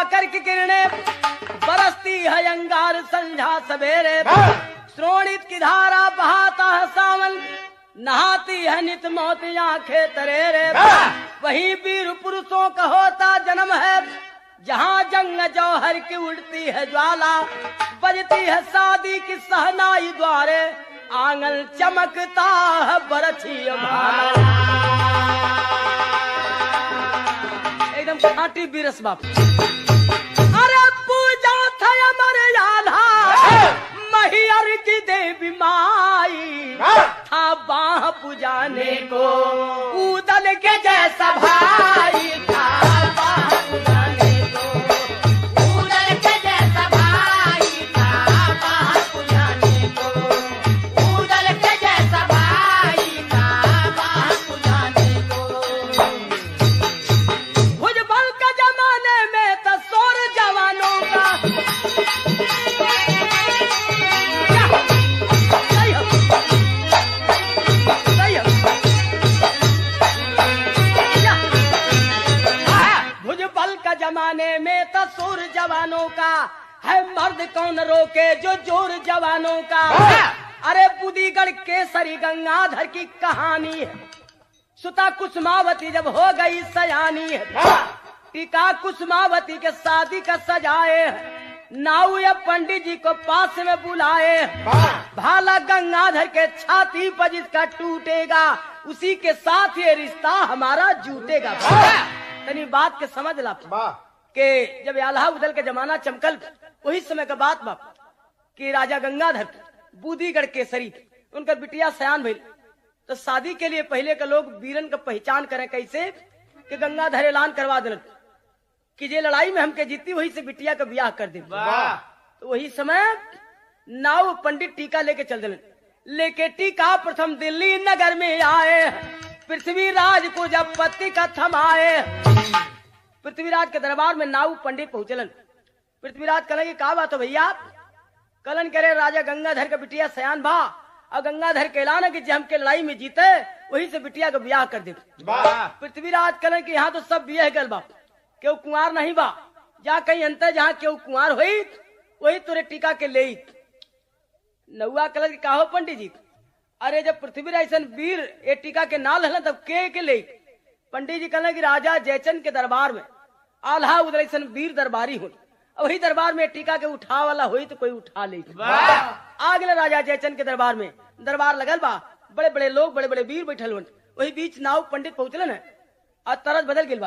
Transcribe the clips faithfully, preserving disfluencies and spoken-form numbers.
दिवाकर की किरणें बरसती है अंगार संझा सवेरे, श्रोणित की धारा बहाता है सावन, नहाती है नित मोती आंखें तरेरे। वही वीर पुरुषों का होता जन्म है, जहाँ जंग जौहर की उड़ती है ज्वाला, बजती है शादी की सहनाई द्वारे, आंगन चमकता है बरछी भाला। एकदम खाटी बीरस बाप। अरे पूजा था अमर आधा मैहर की देवी माई, था बाह पुजाने को उदल के जैसा भाई, था बाह पुजाने को उदल के जैसा भाई, था बाह पुजाने को उदल के जैसा भाई, था बाह पुजाने को। भुजबल का जमाने में तो शोर जवानों का, जमाने में तो सुर जवानों का है, मर्द कौन रोके जो जोर जवानों का। अरे बुद्धीगढ़ केसरी गंगाधर की कहानी है, सुता कुसुमावती जब हो गई सयानी है, टीका कुसुमावती के शादी का सजाए, नाऊ या पंडित जी को पास में बुलाए, भाला गंगाधर के छाती पर जिसका टूटेगा, उसी के साथ ये रिश्ता हमारा जूटेगा। तनी बात के समझ ला के जब आल्हा उदल के जमाना चमकल, वही समय का बात बाप कि राजा गंगाधर बूदीगढ़ केसरी उनका बिटिया सयान भइल, तो शादी के लिए पहले के लोग वीरन का पहचान करें कैसे कि गंगाधर ऐलान करवा दिल कि जे लड़ाई में हमके जीती वही से बिटिया का ब्याह कर दे। तो वही समय नाव पंडित टीका लेके चल दिल, लेके टीका प्रथम दिल्ली नगर में आए, पृथ्वीराज को जब पति का थमाए, पृथ्वीराज के दरबार में नाऊ पंडित पहुंचलन। पृथ्वीराज कहलन कि का बात हो भैया? कलन करे राजा गंगाधर का बिटिया सयान भा, और गंगाधर के ऐलान है कि जब हमके लड़ाई में जीते वही से बिटिया का ब्याह कर दे। पृथ्वीराज कहलन कि यहाँ तो सब बिया गल बा, केहू कुंवार नहीं बा, जा कहीं अंतर जहाँ केहू कुंवार हुई वही तुरे टीका के ले। नौआ कहलन कि का हो पंडित जी? अरे जब पृथ्वीराज ऐसा वीर ये टीका के नाल है तब के के ले। पंडित जी कहना कि राजा जयचंद के दरबार में आल्हा उदल ऐसा वीर दरबारी हो, वही दरबार में टीका के उठा वाला हुई तो कोई उठा ले। आगे राजा जयचंद के दरबार में दरबार लगल बा, बड़े बड़े लोग बड़े बड़े वीर बैठल हो, वही बीच नाव पंडित पहुंचलन है और तरस बदल गई बा।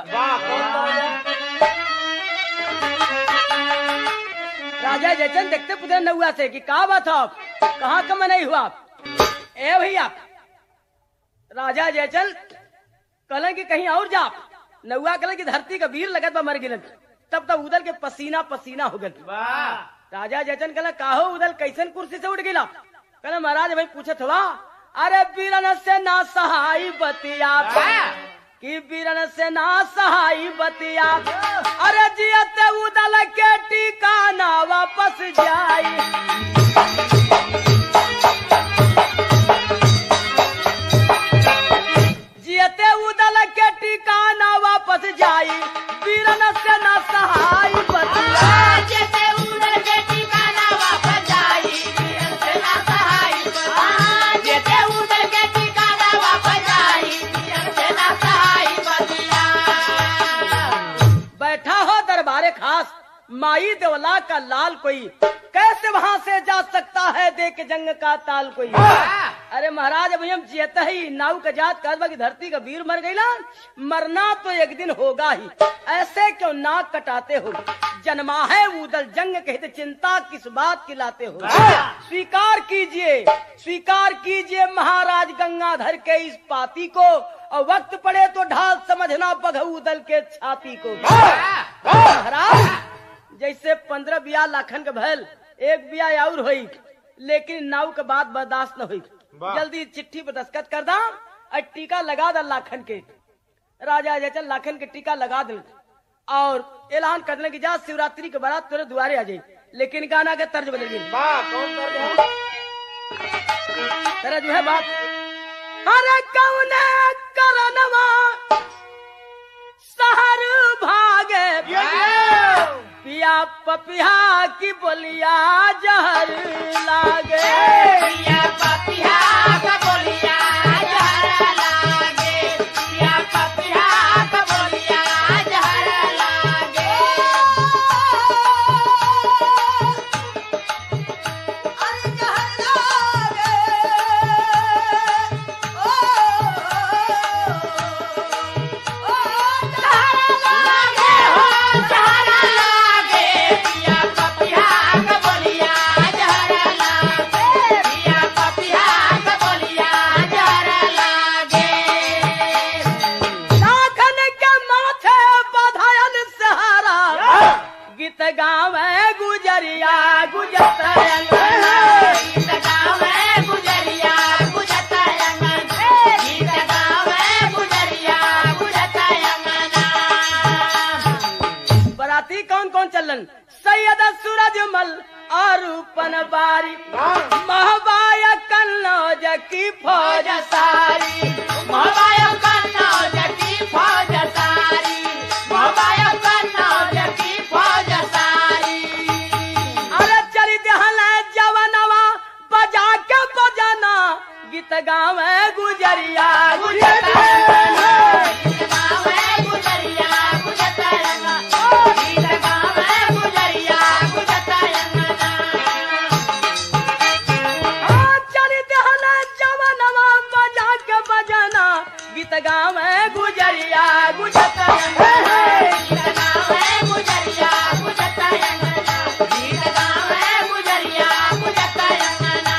राजा जयचंद देखते पुत्र नौआ से कि का बात हो, कहाँ कम नहीं हुआ? ए भैया राजा जयचंद कहलन कि कहीं और जा। नौआ कहलन कि धरती का वीर लगत बा मर गिलन, तब तक उदल के पसीना पसीना हो गल। राजा जयचंद कहला का हो उदल कैसन कुर्सी से उठ गिला? कहला महाराज भाई पूछत हुआ, अरे वीरन से ना सहाई बतिया कि वीरन से ना सहाई बतिया, अरे जियते उदल के टीका ना वापस जाई। जियते उदल के टीका ना वापस जाई, वीरन से ना सहाई बतिया। जियते उदल के टीका ना वापस जाई, वीरन से ना सहाई बतिया। जियते उदल के टीका ना वापस जाई, वीरन से ना सहाई बतिया। बैठा हो दरबारे खास माई देवला का लाल कोई, कैसे वहां से जा सकता है देख जंग का ताल कोई। अरे महाराज अभी हम जियते ही नाव का जात कहबा की धरती का वीर मर गईला, मरना तो एक दिन होगा ही, ऐसे क्यों नाक कटाते हो? जन्मा है उदल जंग कहते चिंता किस बात की लाते हो? स्वीकार कीजिए स्वीकार कीजिए महाराज गंगाधर के इस पाती को, और वक्त पड़े तो ढाल समझना बघऊ उदल के छाती को। महाराज जैसे पंद्रह बिया लाखन के भैल एक बिया और हुई, लेकिन नाव के बाद बर्दाश्त न हुई, जल्दी चिट्ठी पर दस्तखत कर दा और टीका लगा दा लाखन के। राजा जयचंद लाखन के टीका लगा दे और ऐलान करने की जा शिवरात्रि के बारात तेरे द्वारे आ जाए, लेकिन गाना के तर्ज बदल गई। तेरा जो है बात, अरे कौन करनवा शहर भागे पिया पपिया की बोलिया जहर लागे। पिया पपिया का बोलिया जहर लागे, पिया पपिया का बोलिया जहर लागे। अरे जहर लागे, ओ, ओ, जहर लागे, हो जहर लागे, पिया पपिया का बोलिया जहर लागे, पिया पपिया का बोलिया जहर लागे। नाखन के माथे बधायल सहारा गीत गावे गुजरिया गुजत अंगना। गीत गावे गुजरिया गुजत अंगना, गीत गावे गुजरिया गुजत अंगना। बराती कौन कौन चलन? सैयद सूरजमल और पनवारी, महबाया कन्नौज की फौज सारी। मोहबायो कन्नौज की फौज सारी, मोहबायो कन्नौज की फौज सारी। अरे चली दहल जवनवा बजा के बजाना गीत गावे गुजरिया गुजत अंगना। गीत गावे गुजरिया गुजत अंगना, गीत गावे गुजरिया गुजत अंगना। हाँ, चली दहल जवनवा बजा के बजाना गीत गावे गुजरिया गुजत अंगना। गीत गावे गुजरिया गुजत अंगना, गीत गावे गुजरिया गुजत अंगना।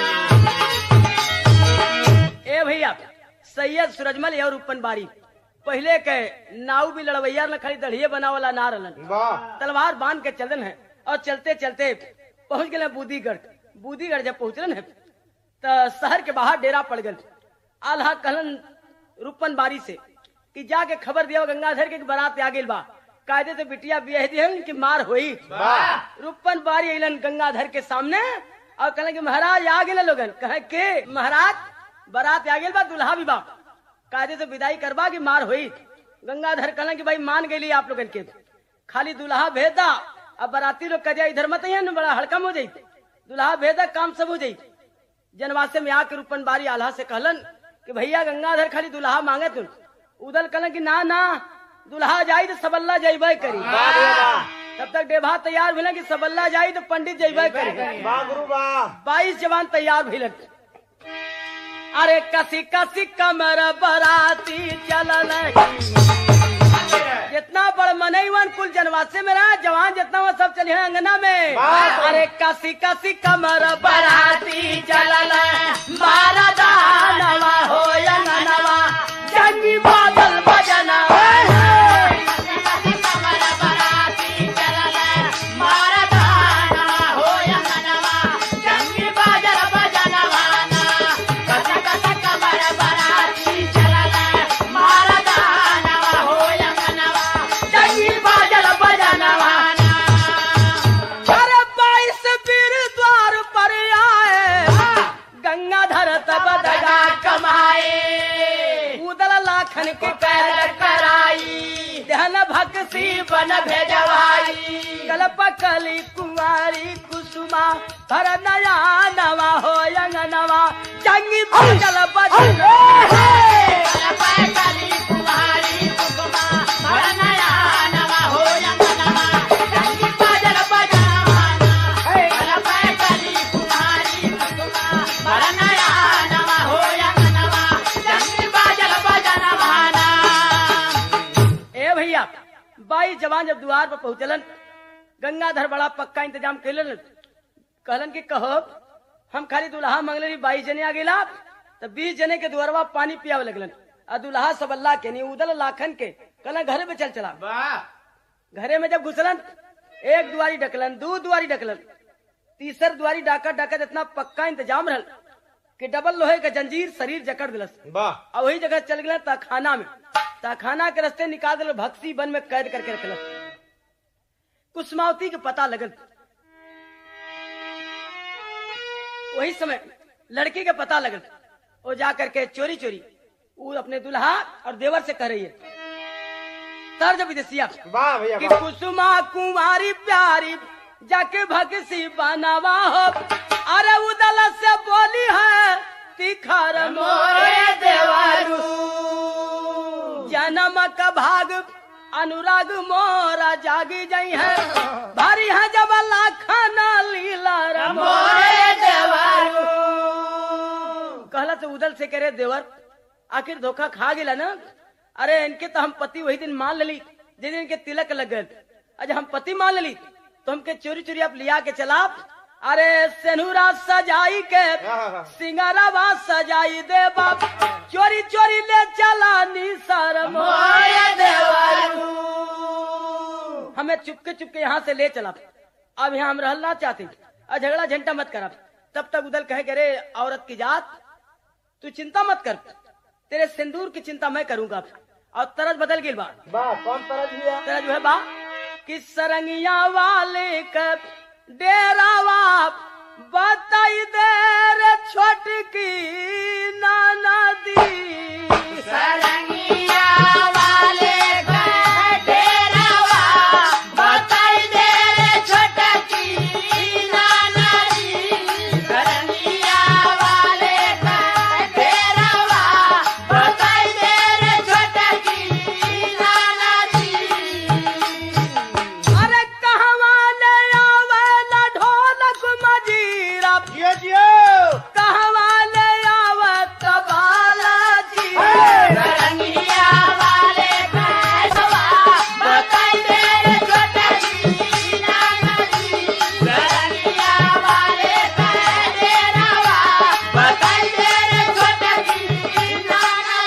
ए भैया सैयद सूरजमल और उपन बारी पहले के नाव भी लड़वैया न खड़ी दढ़िए बना वाला ना रहलन, तलवार बांध के चलन है। और चलते चलते पहुंच गए बूदीगढ़। बूदीगढ़ जब पहुंचलन है तो शहर के बाहर डेरा पड़ गल। आल्हा कहलन रूपन बारी से कि जाके खबर दिया गंगाधर के बारात आ गई बा, कायदे से बिटिया बियाह दिहन कि मार होई। रूपन बारी अलन गंगाधर के सामने और कहलन कि महाराज आ गए लोगन। कहे के महाराज बारात आ गई बा, दुल्हा भी बा, कायदे से विदाई करबा कि मार होई। गंगाधर कहलन कि भाई मान गई आप लोगन के, खाली दुल्हा भेदा। अब बाराती लोग कह इधर मत है, बड़ा हड़कम हो जाई। दुल्हा भेदा काम सब हो जाई। जनवासे में आके रूपन बारी आल्हा से कहलन कि भैया गंगाधर खाली दुल्हा मांगे तुम। उदल कहलन कि ना ना दुल्हा जाई तो सबल्ला जैबे करी। तब तक डेभा तैयार भेलन कि सबल्ला जाई तो पंडित जैबे करी। बाईस जवान तैयार भेलन। अरे कसी कसी कमर बराती चलन, जितना बड़ मनईवन कुल जनवासे में रहा जवान जितना वो सब चले अंगना में। अरे कसी कसी कमर बराती चलन, मारा दानवा हो अंगनवा जंगी बादल बजना। कमर बराती चलल, मारा दानवा हो अंगनवा, जंगी बादल बजनवाना। कस कस कमर बराती चलल, मारा दानवा हो अंगनवा, जंगी बादल बजनवाना। अरे बाईस वीर द्वार पर आए, गंगाधर तब दगा कमाए, उदल लाखन के पैर कराई, ध्यान भक्सी बन भेजवाई। कल्प कली कुमारी कुसुमा भर नया नवा हो अंगनवा जंगी बादल बजना। कली कुमारी कुसुमा भर नया नवा हो अंगनवा, जंगी बादल बजनवाना। कली कुमारी कुसुमा भर नया नवा हो अंगनवा, जंगी बादल बजनवाना। ए भैया बाईस जवान जब द्वार पर पहुंचलन, गंगाधर बड़ा पक्का इंतजाम कैलन। कहलन कि कहो हम खाली दुल्हा मंगले बाईस जने आ गेला, तो बीस जने के दुआरवा पानी पियावे लगलन। और दुल्हा सब अल्लाह के नहीं उदल लाखन के कहलन घरे में चल चला। घरे में जब घुसलन एक दुआरी ढकलन, दो दुआरी ढकलन, तीसर दुआरी डाका डाका इतना पक्का इंतजाम रहल कि डबल लोहे का जंजीर शरीर जकड़ दिलस। और वही जगह चल गए तहखाना में। तहखाना के रास्ते निकाल दिल, भक्सी वन में कैद करके रखल। कुसुमावती के पता लगल। वही समय लड़की के पता लगल। वो जाकर के चोरी चोरी वो अपने दुल्हा और देवर से कह रही है तर्ज विदेशिया वाह भैया कि वाह। कुसुमा कुमारी प्यारी जाके भगसी बनावा हो, अरे उदल से बोली है तिखर मोरे देवारू, जन्म का भाग अनुराग मोरा जागी जाई है, भारी है जब लाखना लीला रे मोरे देवारू। कहला से उदल से करे देवर आखिर धोखा खा गिला ना, अरे इनके तो हम पति वही दिन मान लेली जिस दिन इनके तिलक लगल, आज हम पति मान लेली तो हमके चोरी चोरी आप लिया के चला, अरे सेनुरा सजाई के सिंगारावा सजाई दे बाप, चोरी चोरी ले चला निसर मोरे देवारू, हमें चुपके चुपके यहाँ से ले चला, अब यहाँ हम रहना चाहते, अब झगड़ा झंटा मत कर। तब तक उदल कहे करे औरत की जात तू चिंता मत कर, तेरे सिंदूर की चिंता मैं करूंगा। और तरज बदल गई बा, वाह कौन तरह भैया? तरज जो है बा कि सरंगिया वाले का डेरावा बताई दे रे छोटकी नाना दी, सरंगिया वाले का डेरावा बताई दे रे छोटकी नाना जी, सरंगिया वाले का डेरावा बताई दे रे छोटकी नाना जी। अरे कहवा ले आवेला ढोलक मजीरा, जियो जियो कहवा ले आवत बाला जी, सरंगिया वाले का डेरावा बताई दे रे छोटकी नाना जी, सरंगिया वाले का डेरावा बताई दे रे छोटकी नाना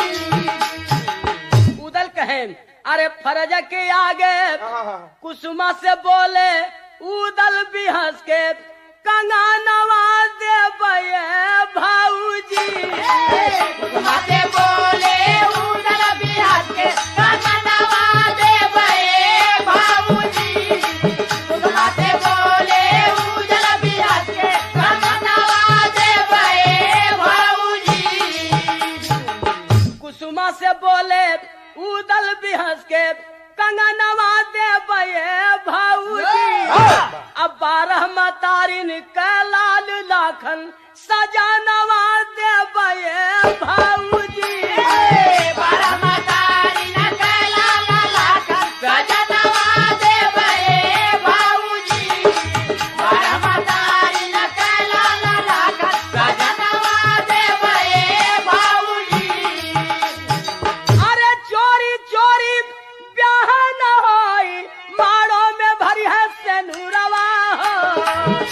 जी। उदल कहे अरे फरज के आगे हाँ कुसुमा से बोले उदल भी हंस के, कंगनवा दे भाऊजी, माते बोले उदल बिहार के कंगनवा दे बये भाऊजी, माते बोले उदल बिहार के कंगनवा दे बये भाऊजी। कुसुमा से बोले उदल भी हंस के, कंगनवा दे भाऊजी, अब बारह मतारिन का लाल लाखन सजानवा दे भाऊजी, बारह मतारी न कैला लाला कर सजनवा दे बये भाऊजी, बारह मतारी न कैला लाला कर सजनवा दे बये भाऊजी। अरे चोरी चोरी ब्याह न होई, माड़ो में भरी है सेनुरवा हो।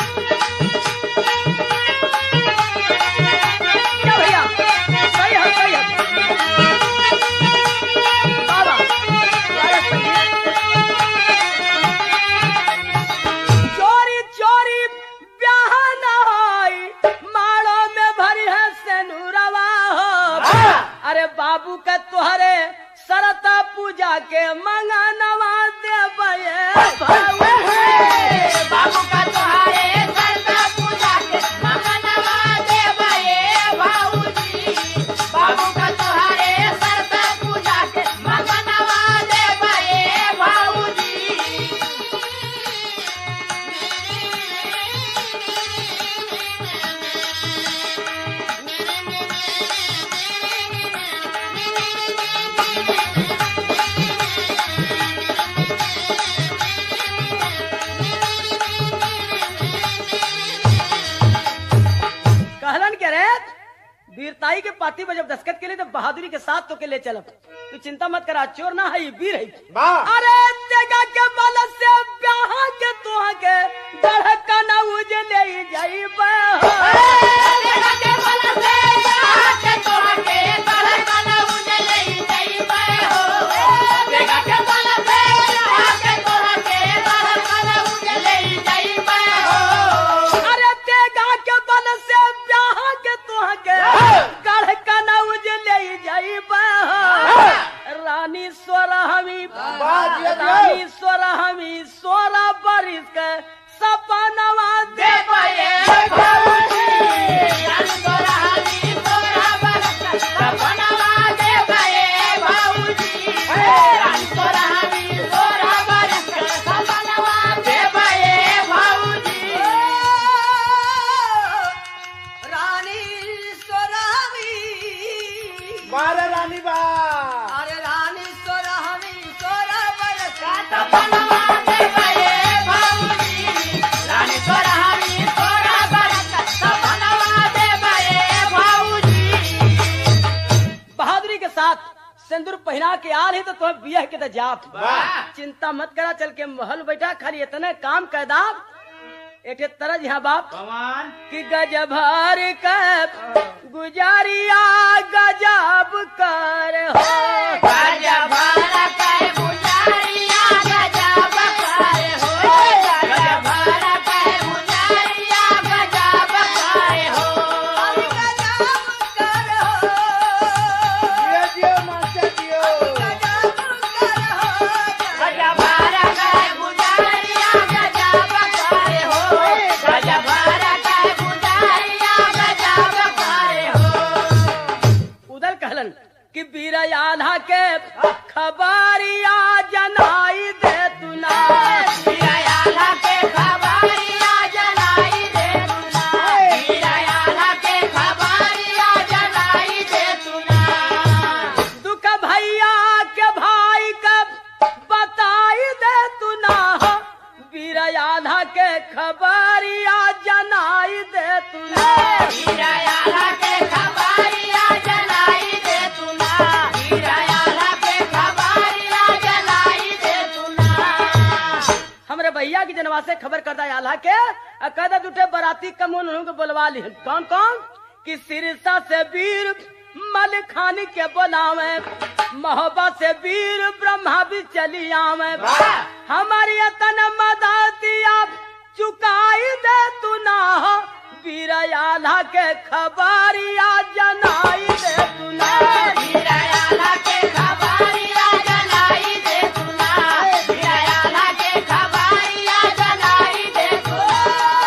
क्या भैया सही है सही है बाबा, बाबा सही है। चोरी चोरी ब्याह न होई, माड़ो में भरी है सेनुरवा हो। अरे बाबू के तोहरे सरता पूजा के मंगनवा दे भाऊजी, बाबू का तोहारे सरदा पूजा के मंगनवा दे बये भाऊजी, बाबू का तोहारे सरदा पूजा के मंगनवा दे बये भाऊजी। कहलन के रे वीरताई के पाती पर जब दस्खत के लिए तो बहादुरी के साथ तो के ले चलब, तू चिंता मत करा, चोर ना है वीर है। वाह अरे जगह के बल से ब्याह के तुहा के धड़कन उजले जाइबे हो। देखा के बल से यहाँ के तोहके धड़कन उजले जाइबे हो, देखा के बल से यहाँ के तोहके धड़कन उजले जाइबे हो। अरे तेगा के बल से ब्याह के तुहा के धड़कन उजले जाइबे हो। रानी स्वर हमी वाह, जिया, जिया। रानी स्वर हमी सोरा बरिस के सपनवा दे बये भाऊजी, रानी तोरा हाथी तोरा बरस सपनवा दे बये भाऊजी, रानी तोरा बहिना के आल ही तो तुम बिया के तो जाप वाह। चिंता मत करा, चल के महल बैठा, खाली इतने काम कैदा एक तरह यहाँ बाप कमान कि गजब भर कर गुजारिया गजब कर हो गजब भर कर गुजारिया गजब कर हो गजब भर कर गुजारिया गजब कर हो गजब कर हो जियो जियो मास्टर जियो गजब कर हो गजब भर कर गुजारिया गजब कर हो गजब भर कर गुजारिया गजब कर हो। उधर कहलन कि बीरा आधा के खबरिया जनाई दे तू ना वीरायाला के खबरिया जनाई दे तुना वीरायाला के खबरिया जनाई दे तुना दुख भैया के भाई का बताई दे तू ना हो बीरा आधा के खबरिया जनाई दे तू ना वीरायाला के खबरिया जनाई दे तुना वीरायाला के खबरिया जनाई दे तुना हमरे भैया की जनवा से खबर करदा आल्हा के कहदा जुटे बराती कमोन के बोलवा ली कौन कौन कि सिरसा से वीर मल खानी के बोलावे मोहब्बत से वीर ब्रह्मा भी चली आवे हमारी तन मदतिया चुकाई दे तू ना हो वीर आल्हा के खबरिया जनाई दे तू ना वीरायाला के खबरिया जनाई दे तुना वीरायाला के खबरिया जनाई दे तुना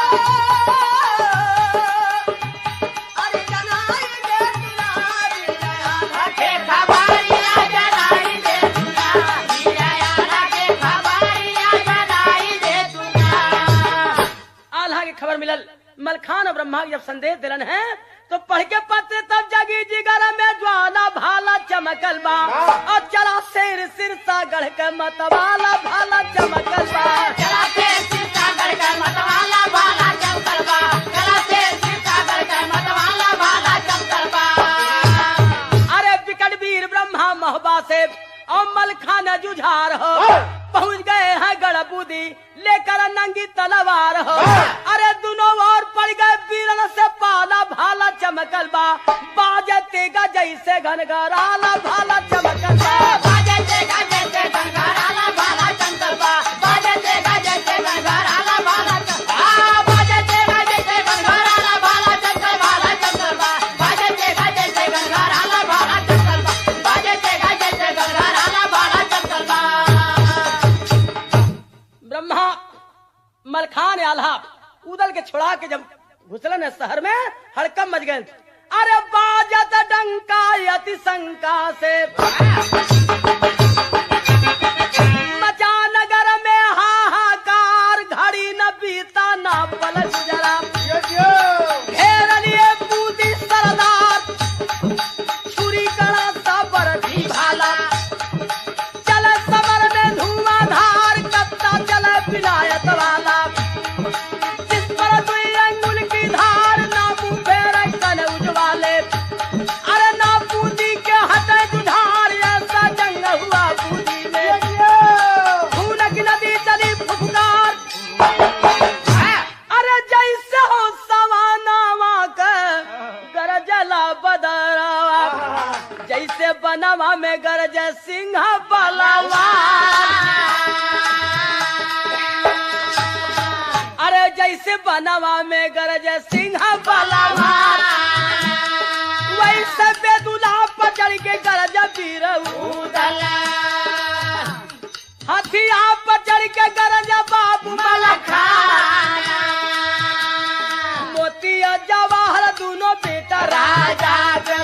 अरे जनाई दे तुना वीरायाला के खबरिया जनाई दे तुना वीरायाला के खबरिया जनाई दे तुना आल्हा की खबर मिलल मलखान और ब्रह्मा जब संदेश दिलन है तो पढ़ के पत्र तब जगी जिगर में ज्वाला भाला चमकल बा और चला शेर सिरसा गढ़ के मतवाला भाला चमकल बा चला से सीतागढ़ का मतवाला भाला चमकल बा चला से सीतागढ़ का मतवाला भाला चमकल बा अरे विकट वीर ब्रह्मा मोहबा से और मलखान जुझार हो पहुंच गए हैं गढ़बूदी लेकर नंगी तलवार हो अरे दोनों ओर पड़ गए वीरन से पाला भाला चमकल बा बाजे तेगा जैसे घनघराला भाला चमकल बा बाजे से गाजे से गंगाराला भाला चमकल बा बाजे से गाजे से गंगाराला भाला चमकल बा बाजे से गाजे से गंगाराला भाला चमकल भाला चमकल बा बाजे से गाजे से गंगाराला भाला चमकल बा बाजे से गाजे से गंगाराला भाला चमकल बा ब्रह्मा मलखान आल्हा उदल के छोड़ा के जब घुसलन है शहर में हड़कम मच गए अरे बाजत डंका यति शंका से मचा नगर में हाहाकार घड़ी न बीता न पल गुजरा जियो जियो घेर लिए बूदी सरदार छुरी कड़ा साबर थी भाला चले समर में धुआंधार कत्ता चले विलायत वाला जिस पर दुई अंगुल की धार नामू फेरे कन उजवाले अरे ना बूंदी के हटे जुझार ऐसा जंग हुआ बूंदी में खून की नदी चली फुफकार अरे जैसे हो सवानावा के गरजला बदरावा जैसे बनवा में गरज सिंह बलवा अरे जैसे बनवा में गरज सिंह बलवा वैसे बेदुला पचड़ के गरज वीर उदल हथिया पचड़ के गरज बाबू मलखान मोतिया जवाहर दोनों बेटा राजा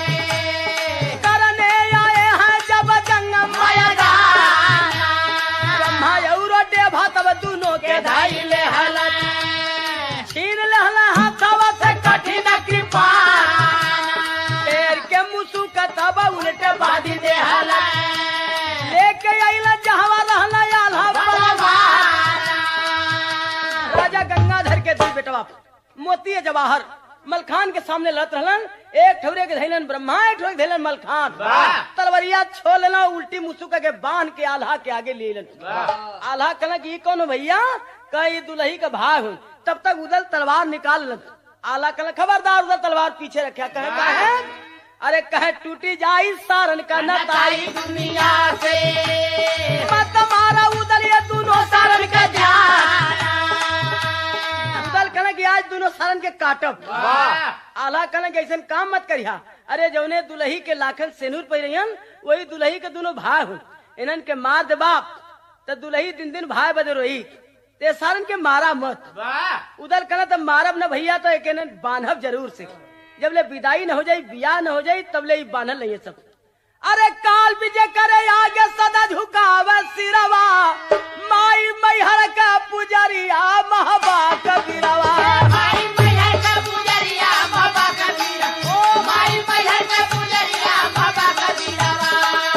करने आए हैं जब जंग मैदान ब्रह्मा और देवा तब दोनों के धाई ले हलन छीन ले हलन हाथवा से कठिन कृपान पैर के मुसु का तब उल्टे बादी दे हलन लेके आइला जहवा रहला आल्हा बलवान राजा गंगाधर के दू बेटवा मोती जवाहर मलखान के सामने लत रहलन, एक ठौरे के धैलन ब्रह्मा, एक ठौरे के धैलन मलखान। वाह। तलवरिया छोड़ लेना, उल्टी मुसुक के बांध के आल्हा के आगे ले लेलन। आल्हा कहला कि ई कौन हो भैया? कई दुल्ही का भाग हूँ। तब तक उधर तलवार निकाल लन। आल्हा कहला खबरदार, उधर तलवार पीछे रखा। कहे कहे अरे कहे टूटी जाई सारन का नताई दुनिया से मत मारा उधर ये दोनों सारन का जाना। उधर कहना कि आज दोनों सारन के काटब। आल्हा कहना कि ऐसा काम मत करिया। अरे जौने दुल्ही के लाखन सेनूर पहिरन वही दुल्ही के दोनों भाई हूँ, इन्हन के मार दे बाप तो दुल्ही दिन दिन भाई बदे रोही, ते सारन के मारा मत। उधर कहना तब मारब न भैया तो एक बांधब जरूर से, जब ले विदाई न हो जाई, बियाह न हो जाई, तब ले बांधल नहीं है सब। अरे काल विजय करे आगे सदा झुकावे सिरवा, माई मैहर का पुजरिया महबा कबीरवा। माई मैहर का पुजरिया बाबा कबीरा, ओ माई मैहर का पुजरिया बाबा कबीरवा।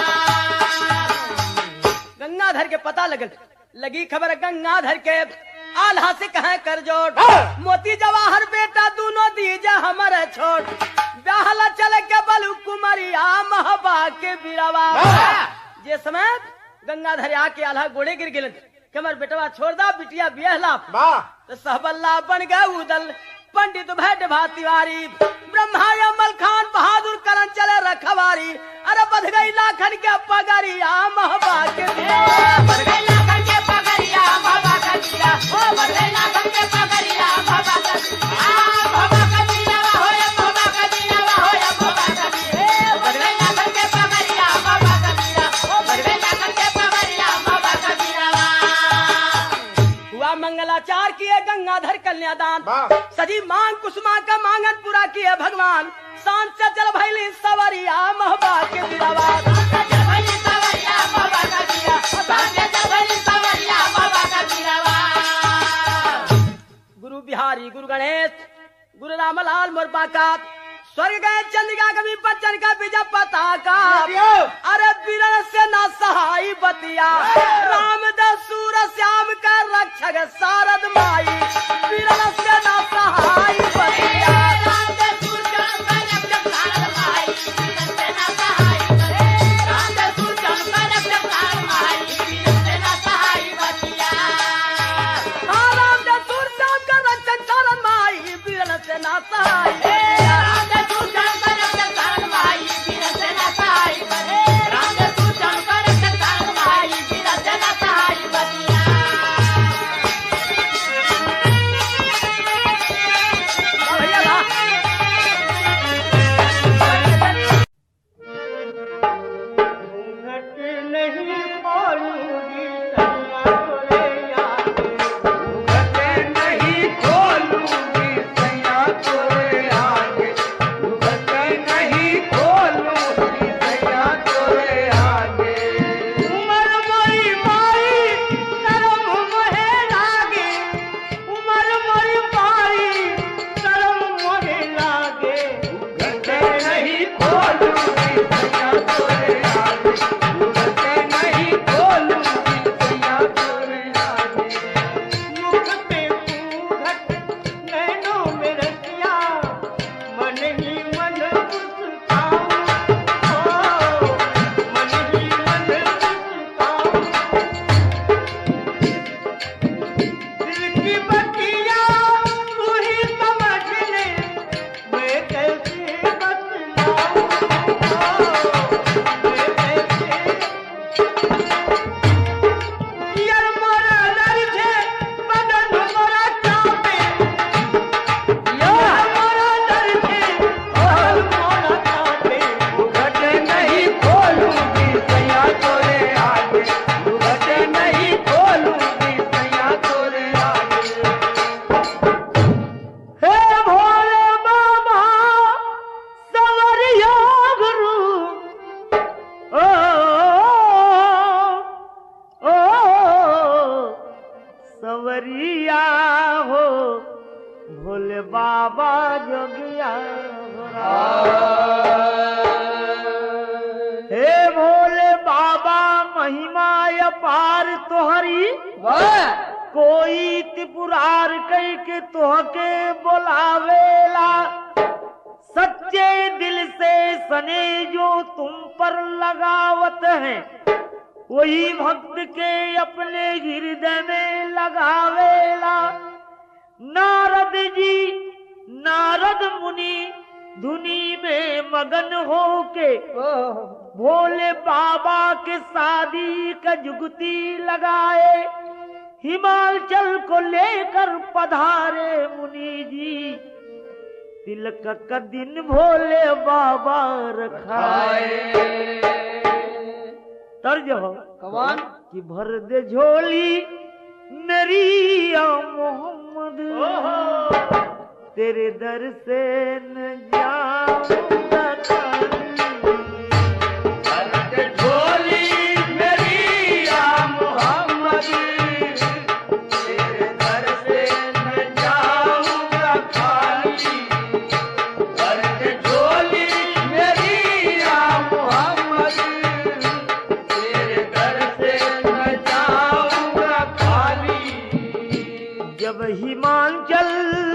गंगाधर के पता लगल, लगी खबर गंगाधर के आल्हा से कहे कर जोड़, मोती जवाहर बेटा दोनों दीजा हमारे छोड़, ब्याहला चले के बलु कुमारिया महबा के बिरवा। जे समय गंगाधर आके आल्हा गोड़े गिर गेलन कि हमार बेटवा छोड़ दा, बिटिया बियाहला। तो सहबल्ला बन गए उदल पंडित भैट भातिवारी, ब्रह्मा मलखान बहादुर करन चले रखवारी। अरे बध गई लाखन के पगरिया महबा के बिरवा। बढ़ गई लाखन के पगरिया बाबा कबीरा, ओ बढ़ गई लाखन के पगरिया बाबा कबीरा। आ बाबा कबीरवा होया बाबा कबीरवा होया बाबा कबीरा, बढ़ गई लाखन के पगरिया बाबा कबीरा, ओ बढ़ गई लाखन के पगरिया बाबा कबीरवा। हुआ मंगलाचार किए गंगाधर कन्यादान, सजी मांग कुसुमा का मांगन पूरा किए भगवान। सांस से चल भैली सवरिया महबा के बिरवा। जल भैली सवरिया बाबा कबीरा, सांसे जल भैली सवरिया बाबा कबीरवा। गुरु बिहारी, गुरु गणेश, गुरु रामलाल मोरबा का स्वर्ग गए चंद्रिका कवि बच्चन का बीजा पताका। अरे बिरन से ना सहाय बतिया, रामदास सूर श्याम का रक्षक शारद माई, बिरन से ना सहाय बतिया। हाँ, रामदास सूर श्याम का रक्षक शारद माई, बिरन से ना सहाय बतिया। भैया ला। सवरिया हो भोले बाबा जोगिया हे भोले बाबा महिमा अपार तोहरी कोई त्रिपुरार कई के तोहके बुलावेला, सच्चे दिल से सने जो तुम पर लगावत है, वही भक्त के अपने हृदय में लगावेला। नारद जी नारद मुनि धुनी में मगन होके भोले बाबा के शादी का जुगती लगाए, हिमाचल को लेकर पधारे मुनि जी, तिलक का दिन भोले बाबा रखाए। तर्ज हो कौन कि भर दे झोली मेरी या मोहम्मद, तेरे दर से न जाऊंगा खाली। भर दे झोली मेरी या मोहम्मद, तेरे दर से न जाऊंगा खाली। भर दे झोली मेरी या मोहम्मद, तेरे दर से न जाऊंगा खाली। जब हिमाचल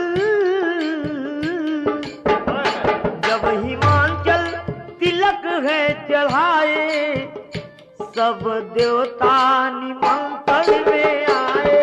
जब हिमाचल तिलक है चढ़ाए, सब देवता निमंत्रण में आए।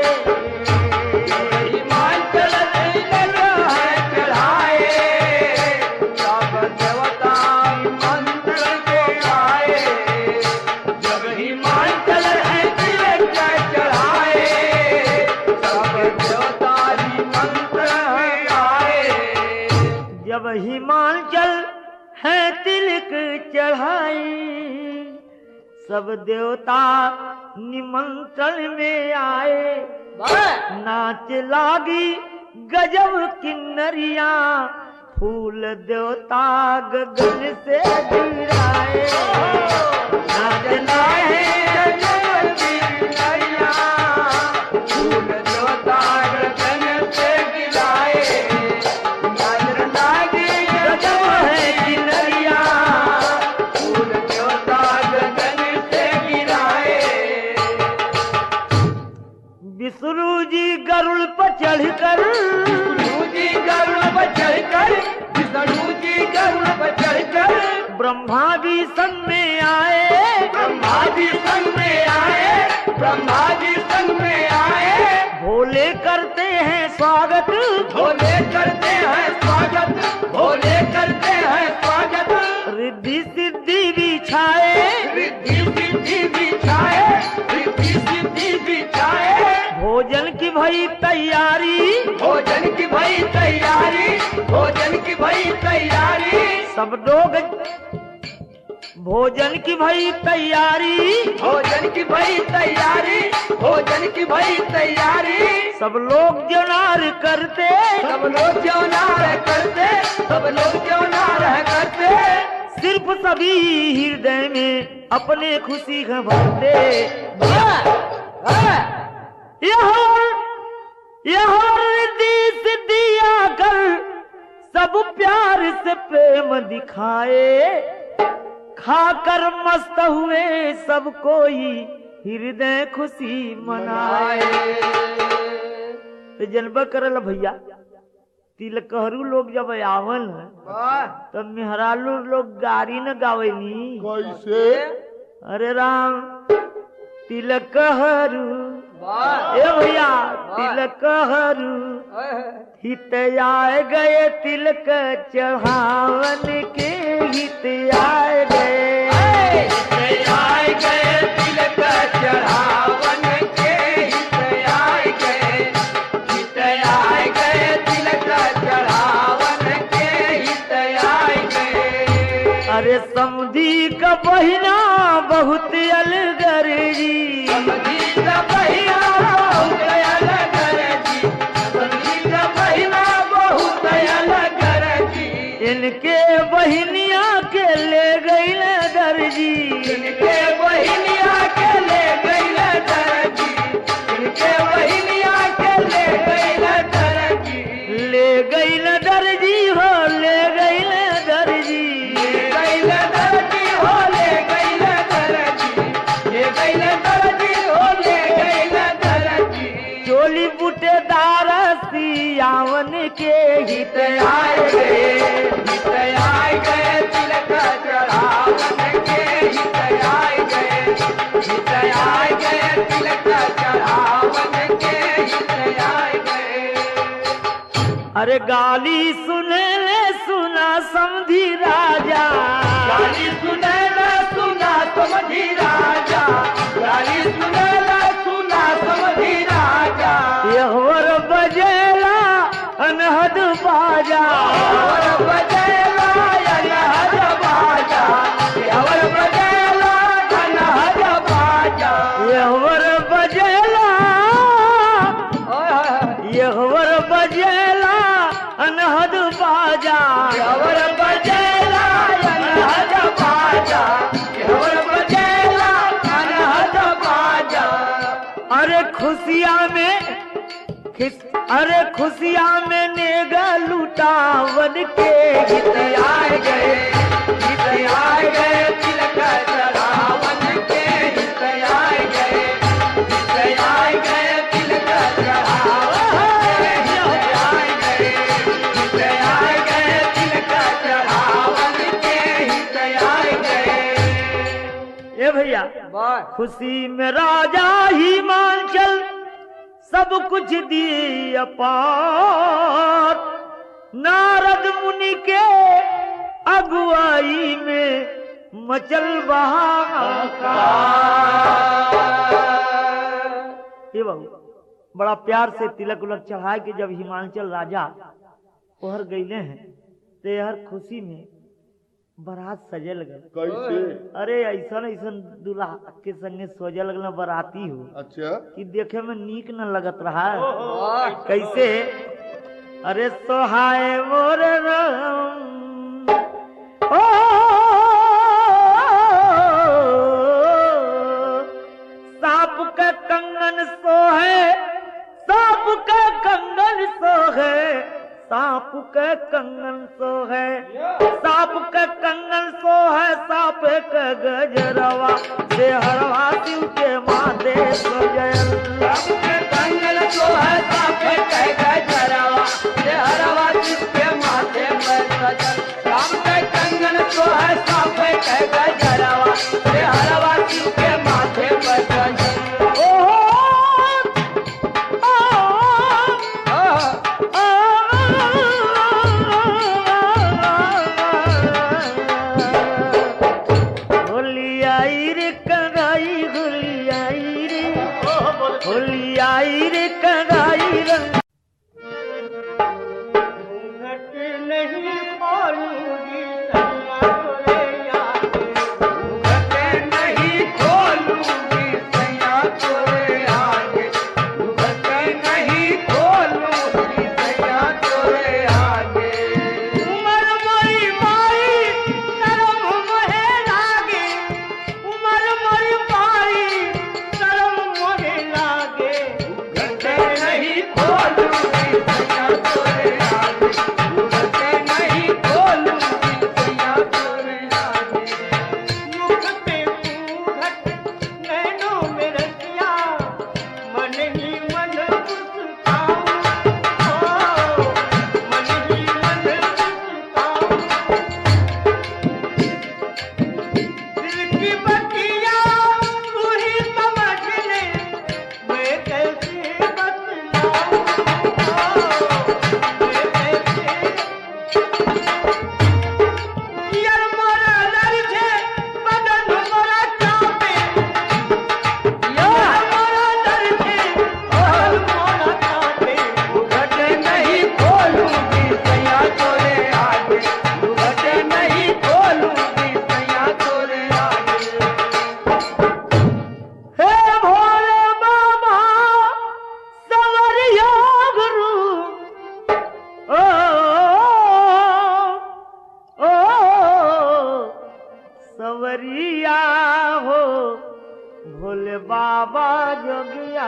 हिमाचल तिलक है चढ़ाए, सब देवता निमंत्रण में आए। जब हिमाचल है तिलक चढ़ाए, सब देवता निमंत्रण में आए। जब हिमाचल है तिलक चढ़ाई, सब देवता निमंत्रण में आए। नाच लागी गजब किन्नरिया, फूल देवता गगन से गिराए। नाच लागे गजब किन्नरिया, फूल देवता गगन से गिराए। नाच लागे गजब है किन्नरिया, फूल देवता गगन से गिराए। विष्णु जी गरुड़ पर चढ़कर, विष्णु जी गरुड़ पर चढ़कर, विष्णु जी गरुड़ पर चढ़कर, ब्रह्मा जी संग में आए, ब्रह्मा जी संग में आए, ब्रह्मा जी संग में आए। भोले करते हैं स्वागत, भोले करते हैं स्वागत, भोले करते हैं स्वागत। रिद्धि सिद्धि बिछाए, रिद्धि सिद्धि बिछाए, रिद्धि सिद्धि बिछाए। भोजन की भई तैयारी, भोजन की भई तैयारी, भोजन की भई तैयारी। सब लोग भोजन की भई तैयारी, भोजन की भई तैयारी, भोजन की भई तैयारी। सब लोग जौनार करते, सब लोग जौनार करते, सब लोग जौनार करते। सिर्फ सभी हृदय में अपने खुशी का भरते। यहाँ यहाँ रिद्धि सिद्धि आकर सब प्यार से प्रेम दिखाए, खाकर मस्त हुए सब कोई हृदय खुशी मनाए। तो जनबा करल भैया, तिलकहरू लोग जब आवल तब मेहरालू लोग गारी न गावेनी। कैसे? अरे राम तिलकहरू, ए भैया तिलकहरू, हित आए गए तिलक चढ़ावन के, हित आए गए, हित आए गए तिलक चढ़ावन के, हित आए गए, हित आए गए तिलक चढ़ावन के, हित आए गए। अरे समधी का बहिना बहुत अलगर जी, समधी का बहिना बहुत अलगर जी, समधी का बहिना बहुत अलगर जी। इनके बहिनिया के ले गई दर्जी, इनके बहिनिया के ले गई दर्जी, इनके बहिनिया के ले गई दर्जी, ले गई दर्जी हो, ले गई दर्जी, ले गई दर्जी हो, ले गई दर्जी, ले गई दर्जी हो, ले गई दर्जी। चोली ठेकेदार सियावन के हित आए गए, हित आए गए तिलक चढ़ावन के हित आए गए, हित आए गए तिलक चढ़ावन के हित आए गए। अरे गाली सुने ले सुना समझी राजा, गाली सुने ले सुना समझी राजा, गाली सुने ले सुना समझी राजा। यहवर बजेला अनहद बाजा, यहवर बजेला अनहद बाजा, यहवर बजेला अनहद बाजा, यहवर बजेला यहवर बजेला अनहद बाजा, यहवर बजेला अनहद बाजा, यहवर बजेला अनहद बाजा। अरे खुशिया में खिस, अरे खुशिया में नेगा लुटावन के हित आए गए, हित आए गए तिलक चढ़ावन के हित आए गए, हित आए गए तिलक चढ़ावन के हित आए गए, हित आए गए तिलक चढ़ावन के हित आए गए। ए भैया खुशी में राजा हिमांचल सब कुछ दी अपार, नारद मुनि के अगुवाई में मचल बहाकार। ये बाबू बड़ा प्यार से तिलक उलक चढ़ा के जब हिमांचल राजा ओहर गईले हैं तो हर खुशी में बारात सजे लगल। कैसे? अरे ऐसा ऐसा दूल्हा के संगे सोजे लगल बराती हो अच्छा कि देखे में नीक न लगत रहा। कैसे? अरे सोहाए मोर राम ओ सांप का कंगन सोहे, सांप का कंगन सोहे, सांप के कंगन सो है, सांप के कंगन सो है, सांप के गजरवा से हरवा शिव के माथे सजल। सांप के कंगन सो है, सांप के गजरवा से हरवा शिव के माथे पर सजल। सांप के कंगन सो है, सांप के गजरवा से हरवा शिव के माथे पर सजल। होली रे कगाई रंग नहीं खोलूंगी नहीं खोलूंगी सैया तोरे आगे, नहीं खोलूंगी सैया तोरे आगे। उमर मोरी माई शरम मोहे लागे, उमर मोरी माई शरम मोहे लागे। नहीं खोलूंगी सैया तोरे आगे, नहीं खोलूंगी सैया तोरे आगे। मुख पे घट नैनों में रसिया, मन ही मन मुस्काऊं, ओ मन ही मन मुस्काऊं। दिल की बतिया तू ही समझ ले, मैं कैसे बतलाऊं, ओ मैं कैसे। यार मोरा लड़के बदन मोरा कांपे, यार मोरा लड़के बदन मोरा कांपे। नहीं खोलूंगी सैया तोरे आगे, नहीं खोलूंगी सैया तोरे आगे। हे भोले बाबा सवरिया गुरु, ओ ओ सवरिया हो भोले बाबा जोगिया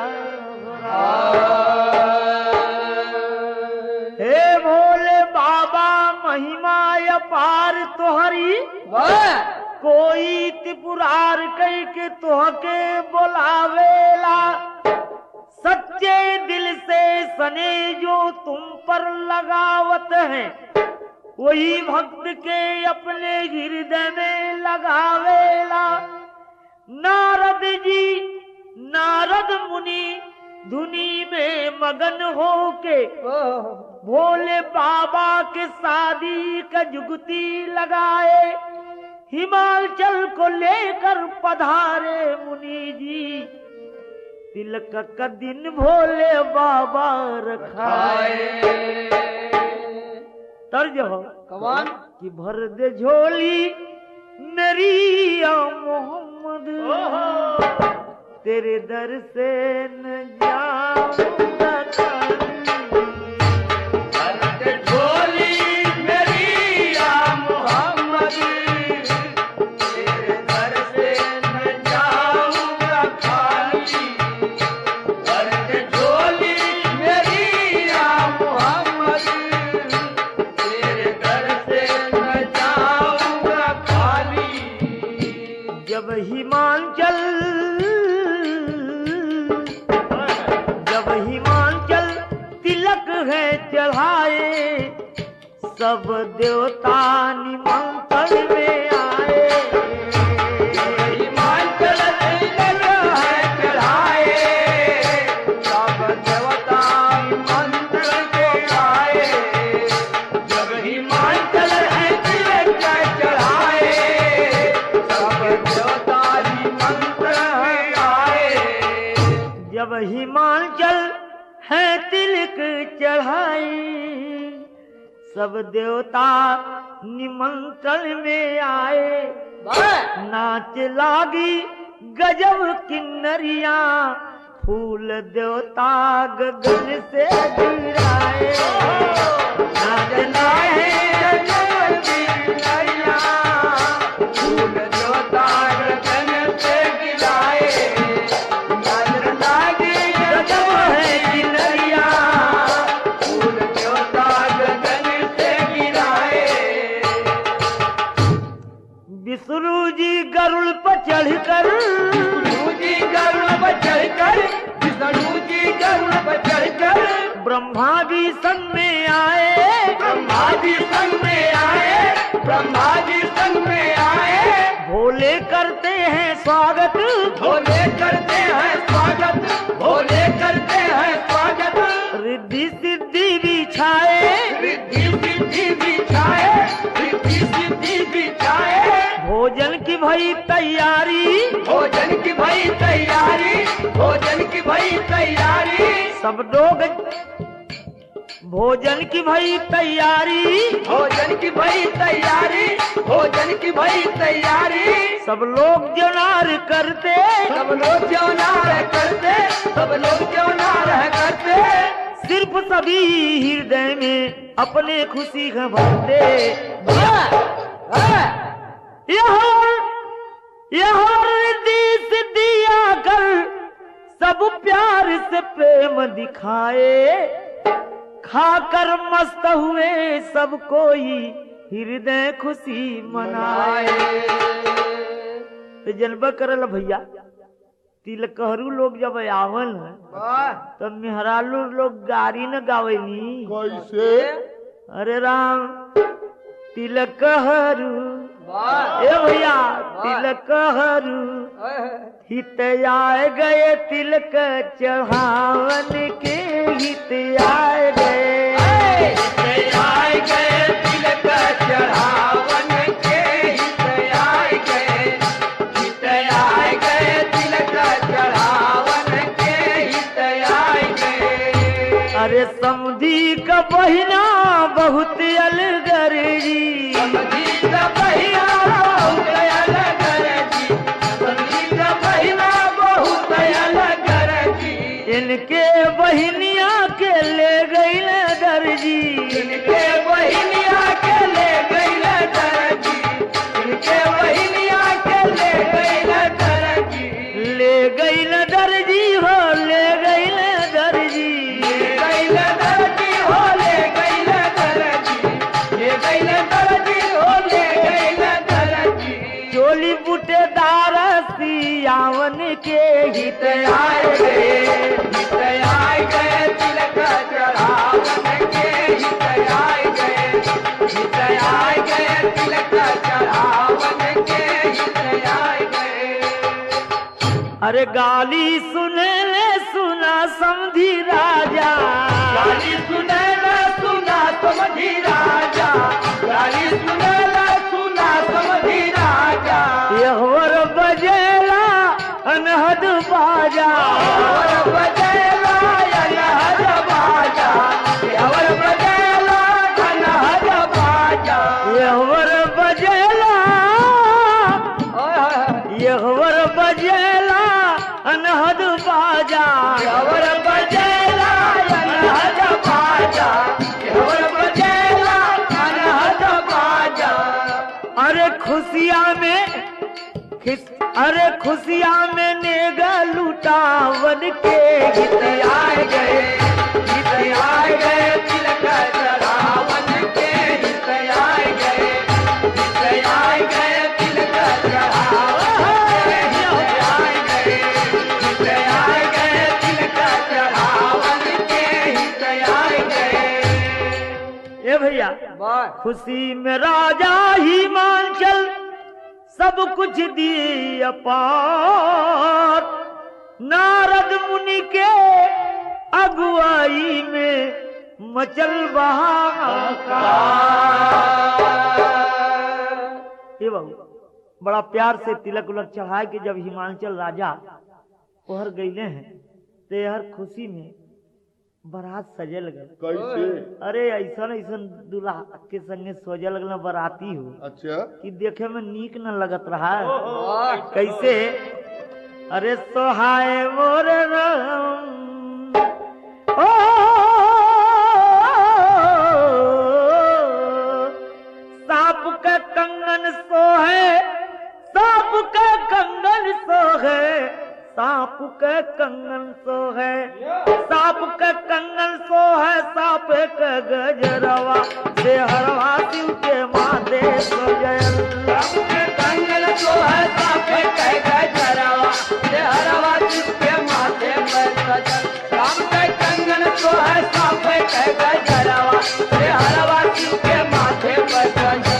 हे भोले बाबा महिमा अपार तोहरी, कोई त्रिपुरार कई के तोहके बोलावेला, सच्चे दिल से सने जो तुम पर लगावत है, वही भक्त के अपने हृदय में लगावेला। नारद जी नारद मुनि धुनी में मगन होके भोले बाबा के शादी का जुगती लगाए। हिमाचल को लेकर पधारे मुनि जी, तिलक का दिन भोले बाबा रखाए। तर्ज हो कमान कि भर दे झोली मेरी या मोहम्मद, तेरे दर से न जाऊंगा खाली। भर दे झोली मेरी या मोहम्मद, तेरे दर से न जाऊंगा खाली। भर दे झोली मेरी या मोहम्मद, तेरे दर से न जाऊंगा खाली। जब हिमाचल जब हिमाचल तिलक है चढ़ाए, सब देवता निमंत्रण में आए। हिमाचल तिलक है चढ़ाए, सब देवता निमंत्रण में आए। जब हिमाचल है तिलक चढ़ाए, सब देवता निमंत्रण में आए। जब हिमाचल है तिलक चढ़ाई, सब देवता निमंत्रण में आए। नाच लागी गजब किन्नरिया, फूल देवता गगन से गिराए। नाचना है गजब किन्नरिया, फूल देवता गगन से गिराए। नाचना गजब है किन्नरिया, फूल देवता गगन से गिराए। विष्णु जी गरुड़ पर चढ़कर विष्णु जी गरुड़ पर चढ़कर, विष्णु जी गरुड़ पर चढ़कर, ब्रह्मा जी संग में आए। ब्रह्मा जी संग में आए, ब्रह्मा जी संग में आए। भोले करते हैं स्वागत, भोले करते हैं स्वागत, भोले करते हैं स्वागत। रिद्धि सिद्धि बिछाए, रिद्धि सिद्धि बिछाए, रिद्धि सिद्धि बिछाए। भोजन की भई तैयारी, भोजन की भई तैयारी, भोजन की भई तैयारी। सब लोग भोजन की भई तैयारी, भोजन की भई तैयारी, भोजन की भई तैयारी। सब लोग जनार करते, सब लोग क्यों ना रह करते, सब लोग क्यों ना रह करते। सिर्फ सभी हृदय में अपने खुशी घबरते। यहाँ यहाँ रिद्धि सिद्धि आकर सब प्यार से प्रेम दिखाए। खाकर मस्त हुए सब कोई हृदय खुशी मनाए। तो जनबा करल भैया, तिलकहरू लोग जब आवल है तो मेहरालू लोग गाड़ी न गावेली। कैसे? अरे राम तिलकहरू, ए भैया तिलकहरू हित आए गए, तिलक चढ़ावन के हित आए गए। हित आए गए, तिलक चढ़ावन के हित आए गए। हित आए गए, तिलक चढ़ावन के हित आए गए। अरे समझी का बहिना बहुत अलगर जी, समझी का बहिना बहुत अलगर जी, समझी का बहिना बहुत अलगर जी। इनके बहिनिया के ले गई दर्जी, इनके बहिनिया के ले गई दर्जी, इनके बहिनिया के ले गई दर्जी। ले गई दर्जी हो, ले गई दर्जी, ले गई दर्जी हो, ले गई दर्जी, ले गई दर्जी हो, ले गई दर्जी। चोली बूटेदार सियावन के गीत आए गए, गीत आए गए, तिलक चढ़ावन के गीत आए गए, गीत आए गए, तिलक चढ़ावन के गीत आए गए। अरे गाली सुने ले सुना समझी राजा, गाली सुने ले सुना समझी राजा, गाली सुने ले सुना समझी राजा। यहवर बजेला अनहद बाजा, यहवर बजेला अनहद बाजा, यहवर बजेला अनहद बाजा, यहवर बजेला, यहवर बजेला अनहद बाजा, यहवर बजेला अनहद बाजा, यहवर बजेला अनहद बाजा। अरे खुशियाँ में खिस, अरे खुशियाँ में नेगा लुटावन के गीत आए गए, गीत आए गए, तिलक चढ़ावन के गीत आए गए, गीत आए गए, तिलक चढ़ावन के गीत आए गए, गीत आए गए, तिलक चढ़ावन के गीत आए गए। ए भैया खुशी में राजा हिमांचल सब कुछ दी अपार, नारद मुनि के अगुवाई में मचल बहाकार। ये बाबू बड़ा प्यार से तिलक उलक चढ़ाए कि जब हिमांचल राजा ओहर गईले हैं ते हर खुशी में बारात सजे लगल। कैसे? अरे ऐसा ऐसा दूल्हा के संगे सोजे लगल बाराती हो, अच्छा कि देखे में नीक न लगत रहा है। कैसे? अरे सोहाए मोर राम, ओ सांप का कंगन सोहे, सांप का कंगन सोहे, सांप के कंगन सो है, सांप के कंगन सो है, सांप के गजरवा से हरवा शिव के माथे सो जय। सांप के कंगन सो है, सांप के गजरवा से हरवा शिव के माथे पर सजल। सांप के कंगन सो है, सांप के गजरवा से हरवा शिव के माथे पर सजल।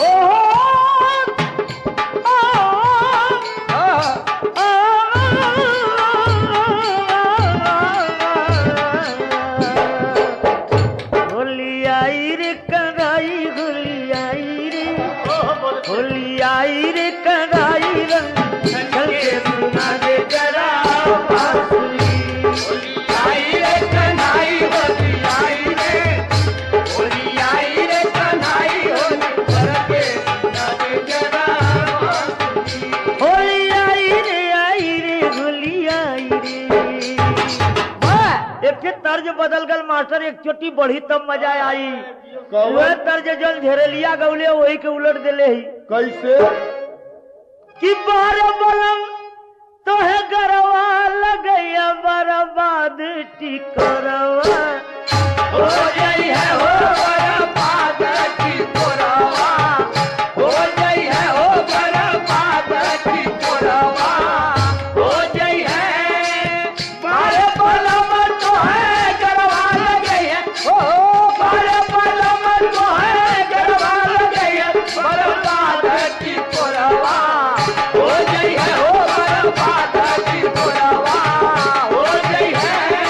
तर्ज बदल गल मास्टर, एक चोटी बढ़ी तब मजा आई। वह तर्ज जल झेरेलिया गौले वही के उलट दिले ही। कैसे? कि बार बलम तो है गरवा लगैया बर्बाद टिकरवा हो जाई है, हो बर्बाद टिकरवा हो जाई है, हो बर्बाद टिकरवा हो जाई है। बार बलम तो है गरवा लगैया, हो बार बलम तो है गरवा लगैया बर्बाद टिकरवा हो जाई है, हो बर्बाद टिकरवा हो जाई है।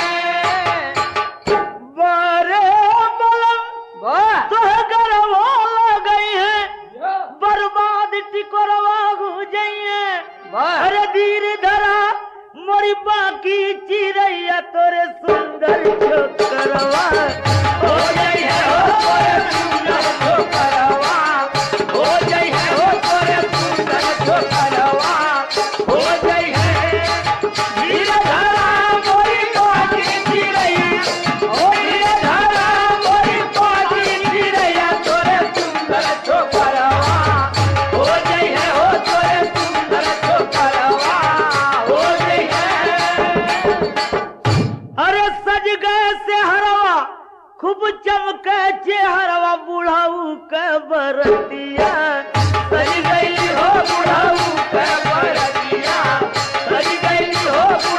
बारे बलम तो है गरवा लगई है बर्बाद टिकरवा हो जाई है। अरे धीर धरा मोरी बाकी चिड़ैया तोरे सुंदर छोकरवा हो जाई है, हो तोरे सुंदर छोकरवा हो जाई है, हो तोरे सुंदर छोकरवा हो जाई है। धीर धरा मोरी बाकी चिड़ैया, हो धीर धरा मोरी बाकी चिड़ैया तोरे सुंदर छोकरवा हो जाई है, हो तोरे सुंदर छोकरवा हो जाई है। अरे सज गए से हरवा खूब चमके चेहरवा बुढ़ाऊ के बरतिया सज गई हो बुढ़ाऊ के बरतिया सज गई हो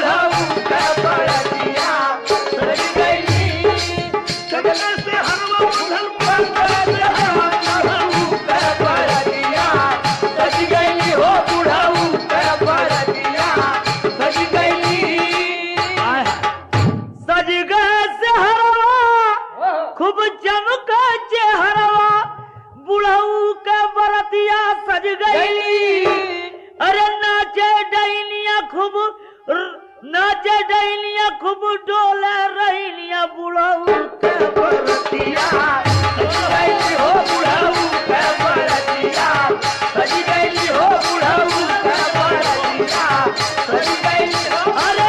खूब चमका चेहरवा बुढ़ऊ के बरतिया सज गई। अरे नाचे डैनिया खूब नाचे डैनिया खूब डोले रैनिया बुढ़ऊ के बरतिया सज गई हो बुढ़ऊ के बरतिया सज गई हो बुढ़ऊ के बरतिया सज गई हो। अरे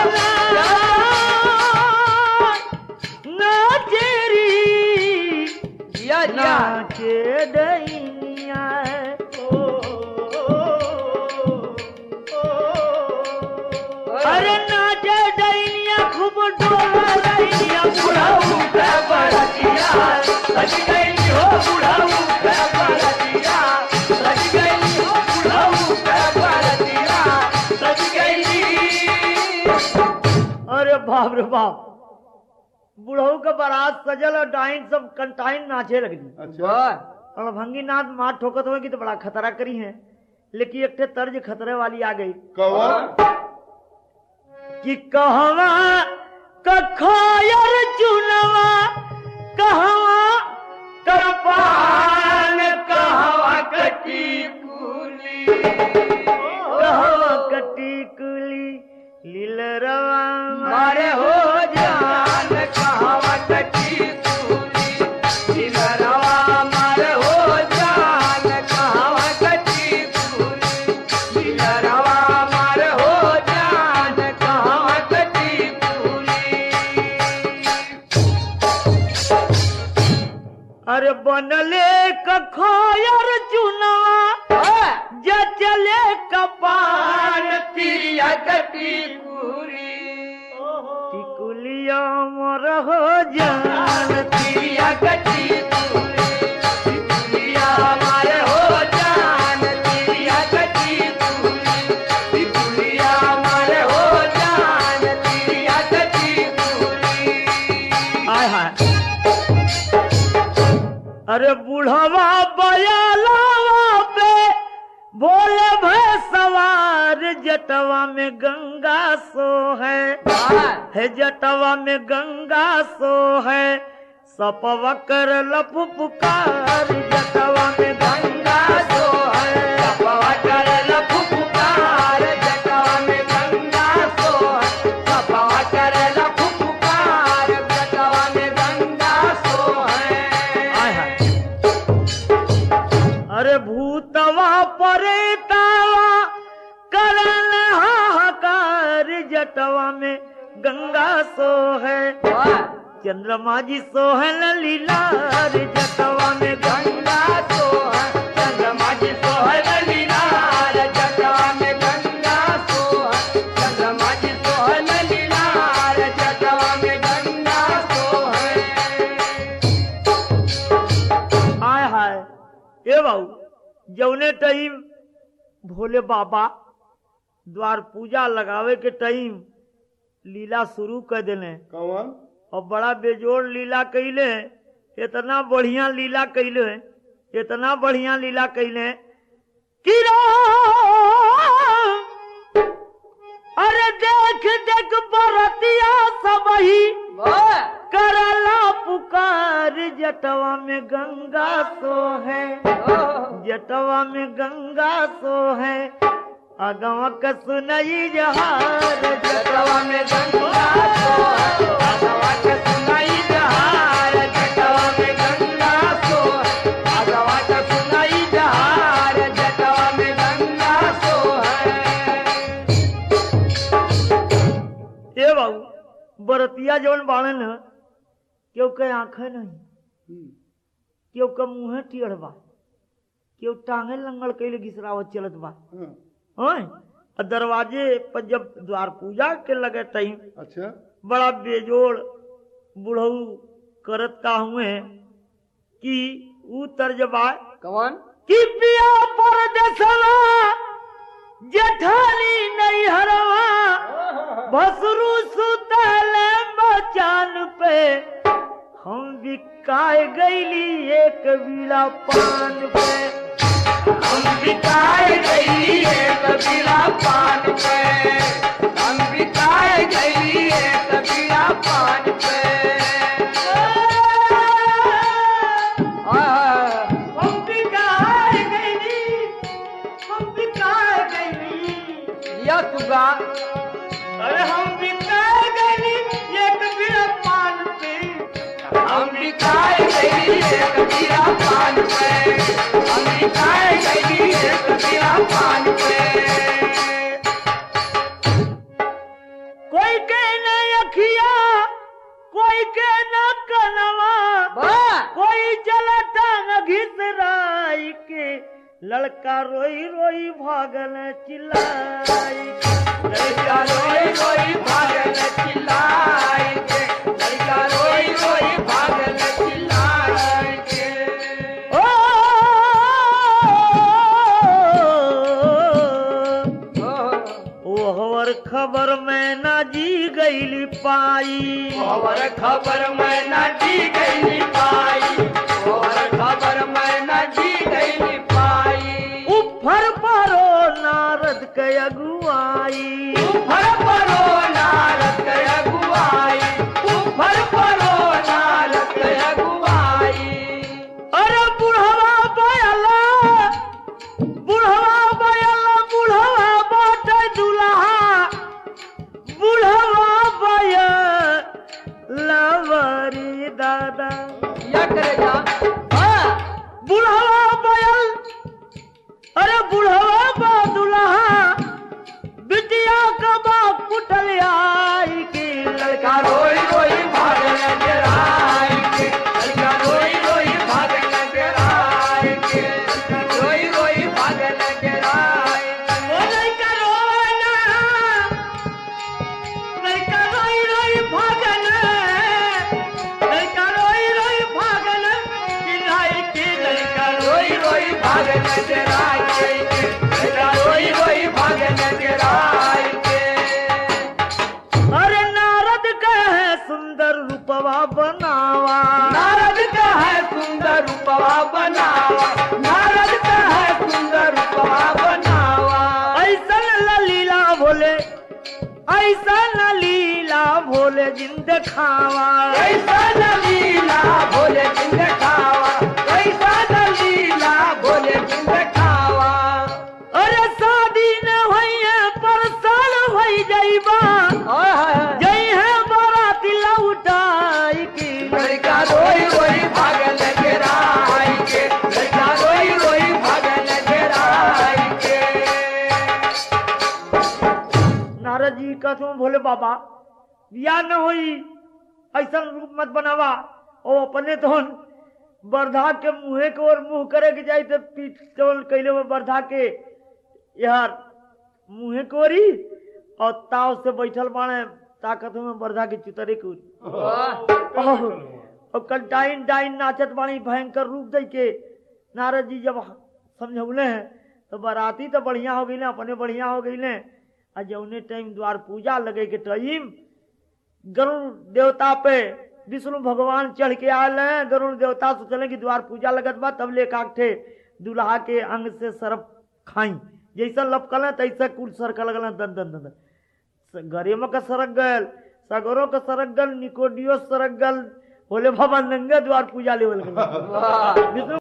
नाचेरी जिया जिया नाचे डैनिया अरे नाचे डैनिया खूब डोला रैनिया बुढ़ऊ के बरतिया सज गई हो बुढ़ऊ के बरतिया सज गई हो बुढ़ऊ के बरतिया सज गई। अरे बाप रे बाप बुढ़ऊ के बारात सजल और डाइन सब कंटाइन नाचे लगनी। अच्छा और भंगी नाथ मार ठोकत होगी तो बड़ा खतरा करी है, लेकिन एक तर्ज खतरे वाली आ गई। कौन कि कहवा कखायर चुनवा कहवा करपान कहवा कटी कुली कहवा कटी कुली लीलरवा मारे हो जान कहवा कटी कुली लीलरवा मारे हो जान कहवा कटी कुली लीलरवा मारे हो जान कहवा कटी कुली। अरे बनले कखायर चुनवा जचले कपान तिरिया कटी कुली टिकुलिया मोर हो जान तिरिया कटी कुली टिकुलिया मारे हो जान तिरिया कटी कुली टिकुलिया मारे हो जान तिरिया कटी कुली। हाय हाय अरे बुढ़वा बयालावा पे भोले भय सवार जटवा में गंगा सो है है जटवा में गंगा सो है सपवा कर लप पुकार जटवा में गंगा सो है सपवा कर लप पुकार जटवा में गंगा सो है सपवा कर लप पुकार जटवा में गंगा सो है। हाय हाय अरे भूतवा परेतावा करल हाहाकार जटवा में गंगा सो है चंद्रमा जी सोहन लीलार जटवा में गंगा सो है चंद्रमा जी सोहन लीलार जटवा में गंगा सो है चंद्रमा जी सोहन लीलार जटवा में गंगा सो है। हाय हाय ए बाबू जौने टाइम भोले बाबा द्वार पूजा लगावे के टाइम लीला शुरू कर देने कौन और बड़ा बेजोड़ लीला कैले इतना बढ़िया लीला कैले इतना बढ़िया लीला कैले कि अरे देख देख बरतिया सबही करला पुकार जटवा में गंगा सो है जटवा में गंगा सो है अगवा का सुनई जहार जटवा में गंगा सो है अगवा का सुनई जहार जटवा में गंगा सो है अगवा का सुनई जहार जटवा में गंगा सो है। ए बाबू बरतिया जवन बाणन क्यों के आंखें नहीं क्यों का मुँह टेढ़ बा क्यों टांगे लंगड़ कैले घिसरावत चलत बा और दरवाजे पर जब द्वार पूजा के लगे टाइम अच्छा बड़ा बेजोड़ बुढ़ऊ करत का हुए कि ऊ तर्जबा कौन कि पिया परदेसवा जेठानी नहीं हरवा भसरू सुतल मचान पे हम बिकाए गईली एक बीड़ा पान पे हम बिकाए गईली एक बीड़ा पान पे हम बिकाए गईली एक बीड़ा पान पे अंबिकाए गई एक दिया पान पे, अंबिकाए गई एक दिया पान पे। कोई के न अखिया, कोई के न कनवा, वाह कोई जला टांग घिसराई के, लड़का रोई रोई भागल चिल्लाई के। लड़का रोई रोई भागल चिल्लाए के, लड़का रोई रोई भागल चिल्लाए के। ओ, ओ हवर खबर में ना जी गईली पाई, और खबर मैं न जी गई पाई, और खबर मैं न जी गई पाई। उफर परो नारद के अगुआई, उफर परो नारद के अगुआई, उफर परो नारद के अगुआई। अरे बुढ़वा बयला, बुढ़वा बयला, बुढ़वा बाटे दुल्हा, बुढ़वा बयला वरी दादा। या करे जा वाह बुढ़वा बयल, अरे बुढ़वा बा दुल्हा, बिटिया का बाप कुटल आई की। लड़का रोई रोई भागल जराई के, लड़का रोई रोई भागल जराई के, रोई रोई भागल जराई के। ओ लड़का रोना, लड़का रोई रोई भागल, लड़का रोई रोई भागल चिल्लाई के। लड़का रोई रोई भागल जराई के, लड़का रोई रोई भागल जराई के। अरे नारद कहे सुंदर रूपवा बनावा, नारद का है सुंदर रूपवा बनावा, नारद का है सुंदर रूपवा बनावा। ऐसा न लीला भोले, ऐसा न लीला भोले जिंद खावा। कैसा न लीला भोले जिंद खावा, कैसा न लीला भोले जिंद खावा। अरे शादी न भइए पर साल भई जाइबा, हाय हाय हाय जई है बाराती लौटाई की। लड़का रोई रोई भागल जराई के, लड़का रोई रोई भागल जराई के। नारद जी कहते भोले बाबा बिया न होई, ऐसा रूप मत बनावा। ओ अपने तो बरधा के मुँहे के और मुंह करे के जाई तो पीठ चोल कैले में बरधा के यार मुँहे कोरी और ताव से बैठल बाणे ताकत में बरधा के चितरे कोरी। वाह और कंटाइन डाइन नाचत बाणी भयंकर रूप दे के। नारद जी जब समझौले हैं तो बाराती तो बढ़िया हो गई, अपने बढ़िया हो गई। आ जौने टाइम द्वार पूजा लगे के टाइम गरुड़ देवता पे विष्णु भगवान चढ़ के आयल हैं। गरुड़ देवता सोचले कि द्वार पूजा लगत बा, तब ले काठे दुल्हा के अंग से सरफ खाई। जैसा लपकल तैसे कुल सरकल लगल दन दन दन। गरेम का सरक गल, सगरों का सरक गल, निकोडियो सरक गल। बोले बाबा नंगे द्वार पूजा लेवल वाह विष्णु